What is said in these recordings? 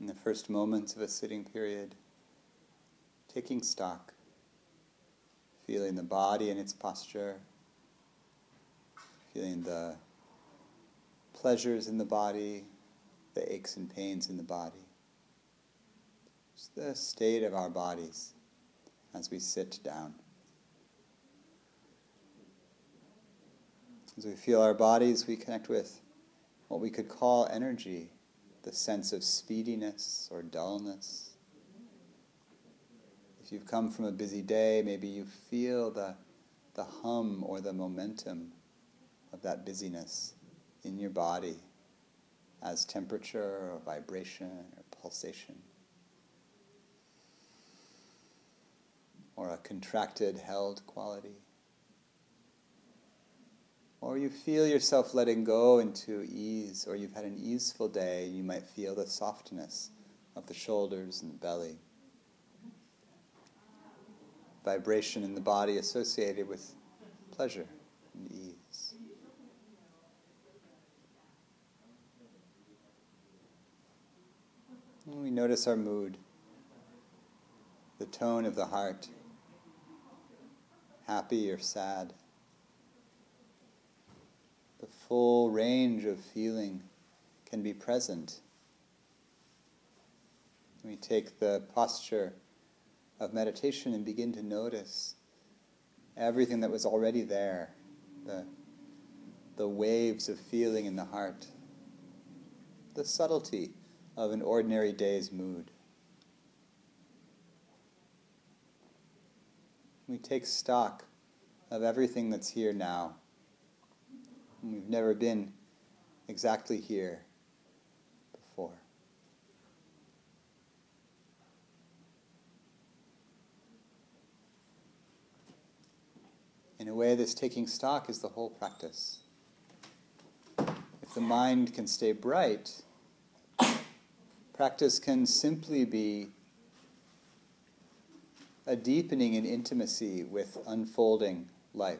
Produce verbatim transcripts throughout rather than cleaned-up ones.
In the first moments of a sitting period, taking stock, feeling the body and its posture, feeling the pleasures in the body, the aches and pains in the body. Just the state of our bodies as we sit down. As we feel our bodies, we connect with what we could call energy, the sense of speediness or dullness. If you've come from a busy day, maybe you feel the, the hum or the momentum of that busyness in your body as temperature or vibration or pulsation, or a contracted, held quality. Or you feel yourself letting go into ease, or you've had an easeful day, you might feel the softness of the shoulders and the belly. Vibration in the body associated with pleasure and ease. And we notice our mood, the tone of the heart, happy or sad. The full range of feeling can be present. We take the posture of meditation and begin to notice everything that was already there, the, the waves of feeling in the heart, the subtlety of an ordinary day's mood. We take stock of everything that's here now. We've never been exactly here before. In a way, this taking stock is the whole practice. If the mind can stay bright, practice can simply be a deepening in intimacy with unfolding life.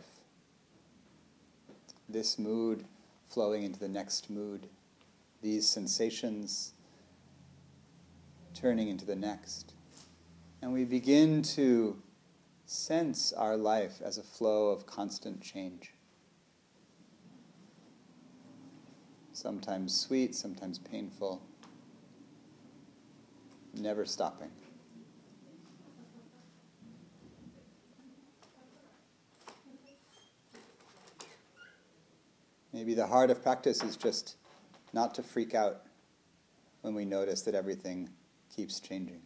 This mood flowing into the next mood, these sensations turning into the next. And we begin to sense our life as a flow of constant change. Sometimes sweet, sometimes painful, never stopping. Maybe the heart of practice is just not to freak out when we notice that everything keeps changing.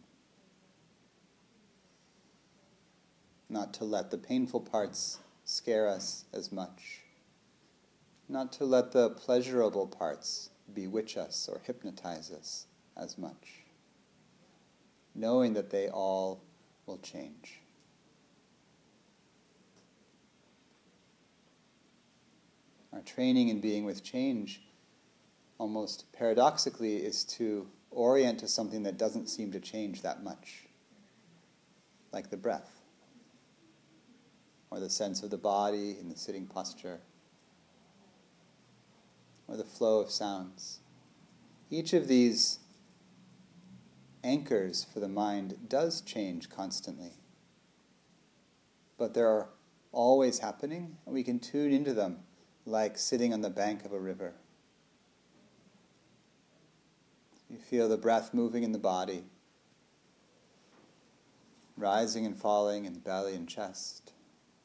Not to let the painful parts scare us as much. Not to let the pleasurable parts bewitch us or hypnotize us as much. Knowing that they all will change. Our training in being with change, almost paradoxically, is to orient to something that doesn't seem to change that much, like the breath, or the sense of the body in the sitting posture, or the flow of sounds. Each of these anchors for the mind does change constantly, but they're always happening, and we can tune into them like sitting on the bank of a river. You feel the breath moving in the body, rising and falling in the belly and chest,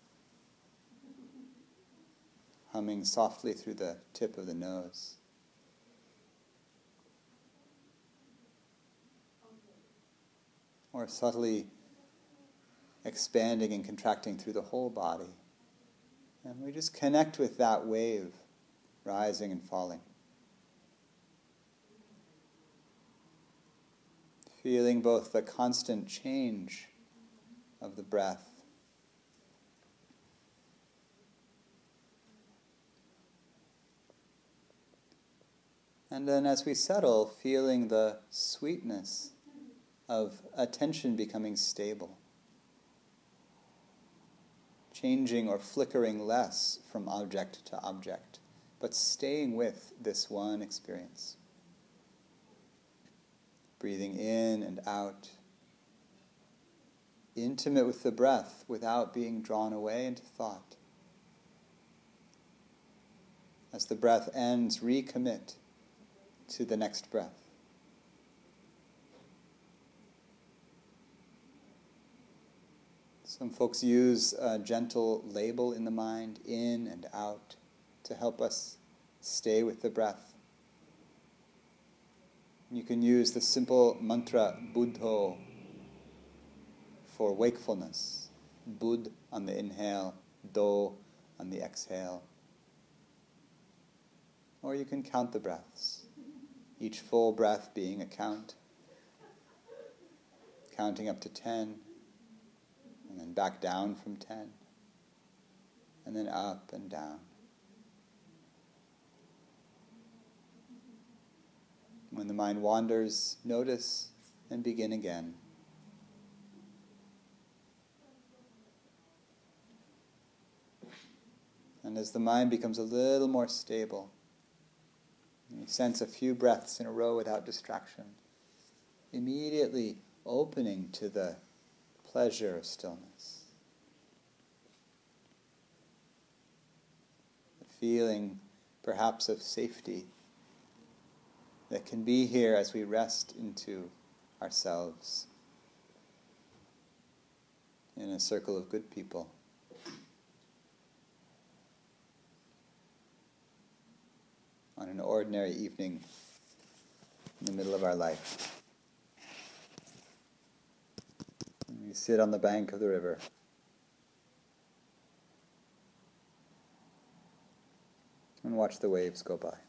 humming softly through the tip of the nose. Or subtly expanding and contracting through the whole body. And we just connect with that wave, rising and falling. Feeling both the constant change of the breath and then as we settle, feeling the sweetness of attention becoming stable. Changing or flickering less from object to object, but staying with this one experience. breathing in and out, intimate with the breath without being drawn away into thought. As the breath ends, recommit to the next breath. Some folks use a gentle label in the mind, in and out, to help us stay with the breath. You can use the simple mantra Buddho for wakefulness. Bud on the inhale, Do on the exhale. Or you can count the breaths, each full breath being a count, counting up to ten, and then back down from ten, and then up and down. When the mind wanders, notice and begin again. And as the mind becomes a little more stable, you sense a few breaths in a row without distraction, immediately opening to the pleasure of stillness. The feeling, perhaps, of safety that can be here as we rest into ourselves in a circle of good people. On an ordinary evening in the middle of our life. We sit on the bank of the river. And watch the waves go by.